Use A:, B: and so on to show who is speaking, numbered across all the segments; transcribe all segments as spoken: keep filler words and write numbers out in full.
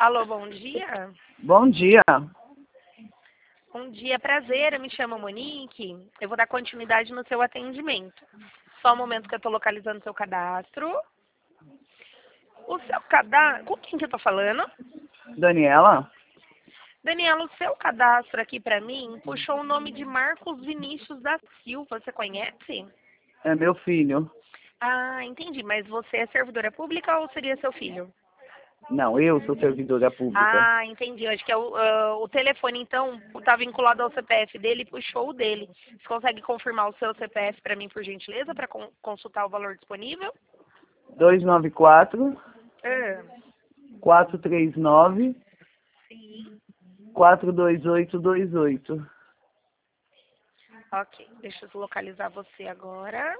A: Alô, bom dia.
B: Bom dia.
A: Bom dia, prazer. Eu me chamo Monique. Eu vou dar continuidade no seu atendimento. Só um momento que eu estou localizando seu cadastro. O seu cadastro... Com quem que eu estou falando?
B: Daniela?
A: Daniela, o seu cadastro aqui para mim puxou o nome de Marcos Vinícius da Silva. Você conhece?
B: É meu filho.
A: Ah, entendi. Mas você é servidora pública ou seria seu filho?
B: Não, eu sou servidora pública.
A: Ah, entendi. Eu acho que é o, ah, o telefone, então, está vinculado ao C P F dele e puxou o dele. Você consegue confirmar o seu C P F para mim, por gentileza, para con consultar o valor disponível?
B: dois nove quatro,
A: Ah,
B: quatro três nove,
A: sim.
B: quatro dois oito dois oito.
A: Ok, deixa eu localizar você agora.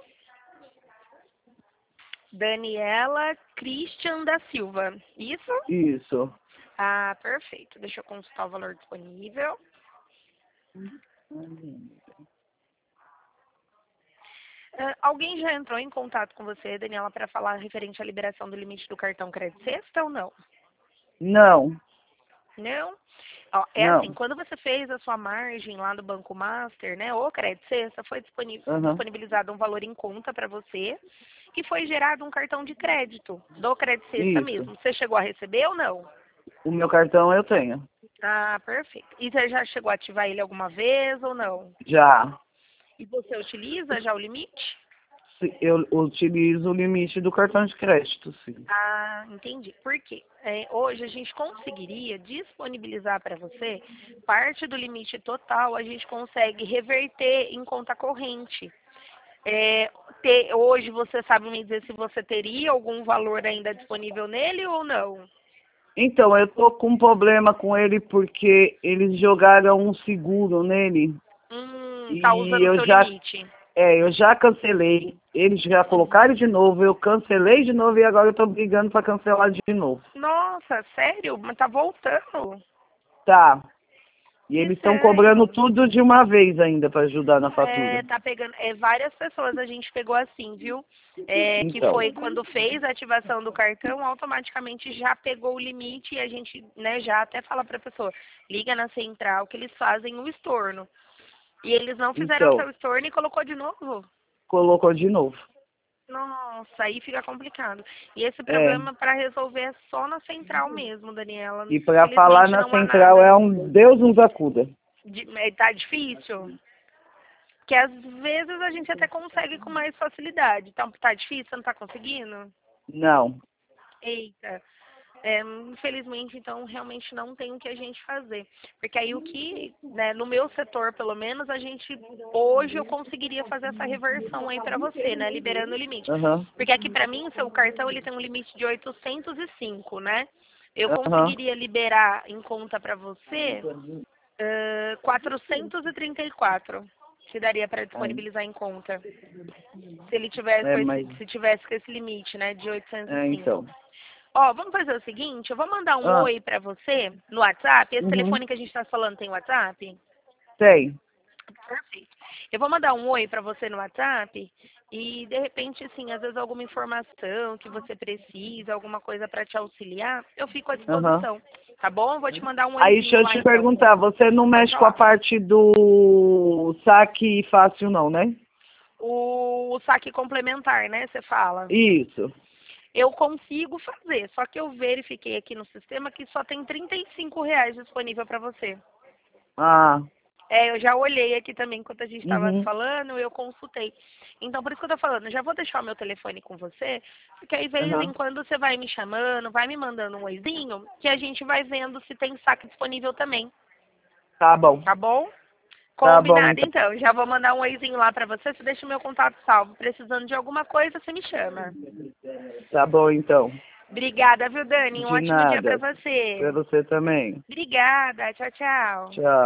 A: Daniela Christian da Silva, isso?
B: Isso.
A: Ah, perfeito. Deixa eu consultar o valor disponível. Ah, alguém já entrou em contato com você, Daniela, para falar referente à liberação do limite do cartão Crédito Sexta ou não?
B: Não,
A: Não? Ó, é assim,
B: não.
A: quando você fez a sua margem lá do Banco Master, né, ou Crédito Sexta, foi disponível,
B: Aham.
A: disponibilizado um valor em conta para você e foi gerado um cartão de crédito do Crédito Sexta
B: Isso.
A: mesmo. Você chegou a receber ou não?
B: O meu cartão eu tenho.
A: Ah, perfeito. E você já chegou a ativar ele alguma vez ou não?
B: Já.
A: E você utiliza já o limite?
B: Se- Eu utilizo o limite do cartão de crédito, sim.
A: Ah, entendi. Por quê? É, hoje a gente conseguiria disponibilizar para você parte do limite total, a gente consegue reverter em conta corrente. É, ter- hoje você sabe me dizer se você teria algum valor ainda disponível nele ou não?
B: Então, eu tô com um problema com ele porque eles jogaram um seguro nele
A: Hum, tá
B: e
A: usando o
B: eu
A: seu
B: já,
A: limite.
B: é, eu já cancelei. Eles já colocaram de novo, eu cancelei de novo e agora eu tô brigando para cancelar de novo.
A: Nossa, sério? Mas tá voltando?
B: Tá. E
A: Que
B: eles estão
A: estranho.
B: cobrando tudo de uma vez ainda para ajudar na
A: É,
B: fatura.
A: tá pegando, é, várias pessoas a gente pegou assim, viu? É, que
B: Então,
A: foi quando fez a ativação do cartão, automaticamente já pegou o limite e a gente, né, já até fala pra pessoa, liga na central que eles fazem o estorno. E eles não fizeram o
B: então,
A: seu estorno e colocou de novo.
B: colocou de novo.
A: Nossa, aí fica complicado. E esse
B: É.
A: problema para resolver é só na central mesmo, Daniela.
B: E para falar
A: Infelizmente
B: na
A: não há
B: central
A: nada.
B: é um Deus nos acuda.
A: De, é, tá difícil? Que às vezes a gente até consegue com mais facilidade. Tá, tá difícil? Você não tá conseguindo?
B: Não.
A: Eita. É, infelizmente, então, realmente não tem o que a gente fazer. Porque aí o que, né, no meu setor, pelo menos, a gente, hoje eu conseguiria fazer essa reversão aí pra você, né, liberando o limite.
B: Aham.
A: Porque aqui pra mim, o seu cartão, ele tem um limite de oitocentos e cinco, né? Eu
B: Aham.
A: conseguiria liberar em conta pra você uh, quatrocentos e trinta e quatro. Que daria para disponibilizar em conta. Se ele tivesse
B: É,
A: com esse,
B: mas.
A: se tivesse com esse limite, né, de oitocentos e
B: É,
A: cinco.
B: então.
A: Ó, vamos fazer o seguinte, eu vou mandar um
B: Ah.
A: oi pra você no WhatsApp. Esse
B: Uhum.
A: telefone que a gente tá falando tem WhatsApp?
B: Tem.
A: Perfeito. Eu vou mandar um oi pra você no WhatsApp e, de repente, assim, às vezes alguma informação que você precisa, alguma coisa pra te auxiliar, eu fico à
B: Aham.
A: disposição. Tá bom? Eu vou te mandar um
B: Aí deixa
A: oizinho
B: eu
A: lá,
B: te
A: então.
B: perguntar, você não
A: Pode
B: mexe com a
A: falar.
B: parte do saque fácil não, né?
A: O, o saque complementar, né, você fala?
B: Isso.
A: Eu consigo fazer, só que eu verifiquei aqui no sistema que só tem trinta e cinco reais disponível para você.
B: Ah.
A: É, eu já olhei aqui também enquanto a gente estava
B: Uhum.
A: falando, eu consultei. Então, por isso que eu tô falando, eu já vou deixar o meu telefone com você, porque aí, de vez em
B: Aham.
A: quando, você vai me chamando, vai me mandando um oizinho, que a gente vai vendo se tem saque disponível também,
B: Tá bom.
A: tá bom?
B: Tá bom,
A: Combinado,
B: então.
A: então. Já vou mandar um oizinho lá pra você, você deixa o meu contato salvo. Precisando de alguma coisa, você me chama.
B: Tá bom, então.
A: Obrigada, viu, Dani? Um
B: De
A: ótimo dia pra
B: nada.
A: você.
B: Pra você também.
A: Obrigada. Tchau, tchau.
B: Tchau.